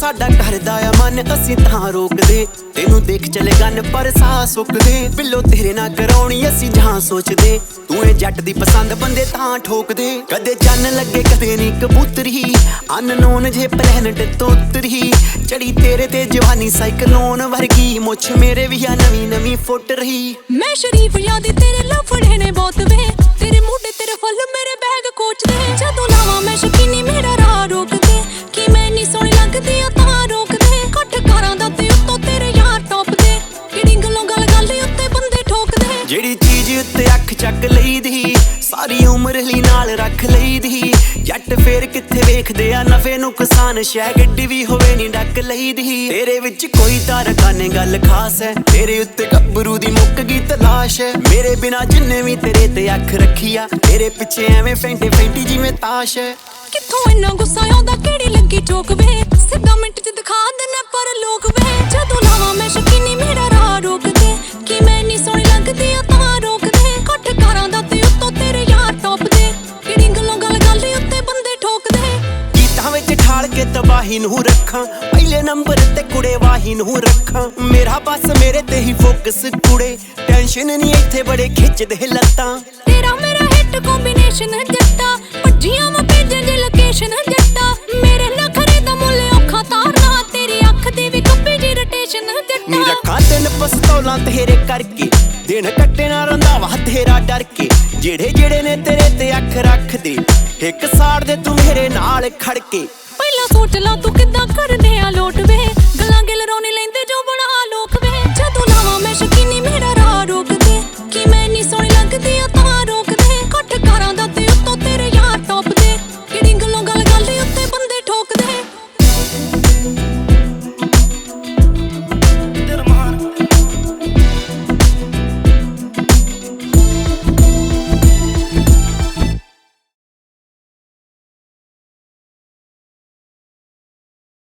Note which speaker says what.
Speaker 1: ਸਾਡਾ ਕਰਦਾ ਆ ਮਨ ਅਸੀਂ ਤਾਂ ਰੋਕਦੇ ਤੈਨੂੰ ਦੇਖ ਚਲੇ ਗਨ ਪਰ ਸਾਹ ਸੁੱਕਦੇ ਬਿੱਲੋ ਤੇਰੇ ਨਾਲ ਕਰਾਉਣੀ ਅਸੀਂ ਜਾਂ ਸੋਚਦੇ ਤੂੰ ਏ ਜੱਟ ਦੀ ਪਸੰਦ ਬੰਦੇ ਤਾਂ ਠੋਕਦੇ ਕਦੇ ਚੰਨ ਲੱਗੇ ਕਦੇ ਨੀ ਕਬੂਤਰੀ ਅਨਨੋਨ ਜੇ ਪਲੈਨਟ ਤੋਂ ਉਤਰੀ ਚੜੀ ਤੇਰੇ ਤੇ ਜਵਾਨੀ ਸਾਈਕਲੋਨ ਵਰਗੀ ਮੁੱਛ ਮੇਰੇ ਵੀ ਆ ਨਵੀਂ ਨਵੀਂ ਫੁੱਟ ਰਹੀ
Speaker 2: ਮੈਂ ਸ਼ਰੀਫ ਯਾਦੀ ਤੇਰੇ ਲਫੜੇ ਨੇ ਬਹੁਤ ਵੇ ਤੇਰੇ ਮੋਢੇ ਤੇਰੇ ਫੁੱਲ ਮੇਰੇ ਬੈਗ ਕੋਚਦੇ ਜਦੋਂ ਲਾਵਾਂ ਮੈਂ ਸ਼ਕੀਨੀ ਮੇਰਾ ਰਾਹ ਰੋਕਦੇ ਕਿ ਮੈਂ ਨਹੀਂ ਸੋਹਣੀ ਲੱਗਦੀ ਆ ਤਾਂ ਰੋਕਦੇ ਘੱਟ ਕਾਰਾਂ ਦਾ ਤੇ ਉੱਤੋਂ ਤੇਰੇ ਯਾਰ ਟੋਪਦੇ ਕਿਹੜੀ ਗੱਲੋਂ ਗੱਲ ਉੱਤੇ ਬੰਦੇ ਠੋਕਦੇ
Speaker 1: ਜਿਹੜੀ ਚੀਜ਼ ਉੱਤੇ ਅੱਖ ਚੱਕ ਲਈਦੀ ਸਾਰੀ ਉਮਰ ਲਈ ਨਾਲ ਰੱਖ ਲਈਦੀ ਜੱਟ ਫੇਰ ਕਿੱਥੇ ਵੇਖਦੇ ਆ ਨਫੇ ਨੁਕਸਾਨ ਸ਼ੈ ਗੱਡੀ ਵੀ ਹੋਵੇ ਨੀ ਡੱਕ ਲਈਦੀ ਤੇਰੇ ਵਿੱਚ ਕੋਈ ਤਾਰਕਾਨੇ ਗੱਲ ਖਾਸ ਹੈ ਤੇਰੇ ਉੱਤੇ ਗੱਭਰੂ ਦੀ ਮੁੱਕ ਗਈ ਤਲਾਸ਼ ਹੈ ਮੇਰੇ ਬਿਨਾ ਜਿੰਨੇ ਵੀ ਤੇਰੇ ਤੇ ਅੱਖ ਰੱਖੀ ਆ ਤੇਰੇ ਪਿੱਛੇ ਐਵੇਂ ਫੈਂਟੀ ਜਿਵੇਂ ਤਾਸ਼ ਹੈ
Speaker 2: ਕਿੱਥੋਂ ਇੰਨਾ ਗੁੱਸਾ ਆਉਂਦਾ ਕਿਹੜੀ ਲੱਗੀ ਚੋਕ ਵੇ ਸਿੱਧਾ ਮਿੰਟ ਚ ਦਿਖਾ ਦੇਣਾ ਪਰ ਲੋਕ ਵੇ ਜਦੋਂ ਲਾਵਾਂ ਮੈਂ ਸ਼ਕੀਨੀ ਮੇਰਾ ਰਾਹ ਰੋਕਦੇ ਕਿ ਮੈਂ ਨਹੀਂ ਸੋਹਣੀ ਲੱਗਦੀ ਆ ਤਾਂ ਰੋਕਦੇ ਘੱਟ ਕਾਰਾਂ ਦਾ ਤੇ ਉੱਤੋਂ ਤੇਰੇ ਯਾਰ ਟੋਪਦੇ ਕਿਹੜੀ ਗੱਲੋਂ ਗੱਲ ਉੱਤੇ ਬੰਦੇ ਠੋਕਦੇ
Speaker 1: ਗੀਤਾਂ ਵਿੱਚ ਠਾਲ ਕੇ ਤਬਾਹੀ ਨੂੰ ਰੱਖਾਂ ਪਹਿਲੇ ਨੰਬਰ ਤੇ ਕੁੜੇ ਵਾਹੀ ਨੂੰ ਰੱਖਾਂ ਮੇਰਾ ਬਸ ਮੇਰੇ ਤੇ ਹੀ ਫੋਕਸ ਕੁੜੇ ਟੈਨਸ਼ਨ ਨਹੀਂ ਇੱਥੇ ਬੜੇ ਖਿੱਚਦੇ ਲੱਤਾਂ
Speaker 2: ਤੇਰਾ ਮੇਰਾ ਹਿੱਟ ਕੰਬੀਨੇਸ਼ਨ ਜੱਟਾ ਭੱਜੀਆਂ ਮੈਂ ਭੇਜਣ ਦੀ ਲੋਕੇਸ਼ਨ ਜੱਟਾ ਮੇਰੇ ਨਖਰੇ ਦਾ ਮੁੱਲ ਔਖਾ ਤਾਰਨਾ ਤੇਰੀ ਅੱਖ ਦੀ ਵੀ ਕੱਪੀ ਜੀ ਰੋਟੇਸ਼ਨ ਜੱਟਾ
Speaker 1: ਨੀ ਰੱਖਾਂ ਤਿੰਨ ਪਿਸਤੌਲਾਂ ਤੇਰੇ ਕਰਕੇ ਦਿਨ ਕੱਟੇ ਨਾ ਰੰਧਾਵਾ ਤੇਰਾ ਡਰ ਕੇ ਜਿਹੜੇ ਨੇ ਤੇਰੇ ਤੇ ਅੱਖ ਰੱਖਦੇ ਇੱਕ ਸਾੜ ਦੇ ਤੂੰ ਮੇਰੇ ਨਾਲ ਖੜ ਕੇ
Speaker 2: ਪਹਿਲਾਂ ਸੋਚ ਲਾ ਤੂੰ ਕਿੱਦਾਂ ਕਰਨਾ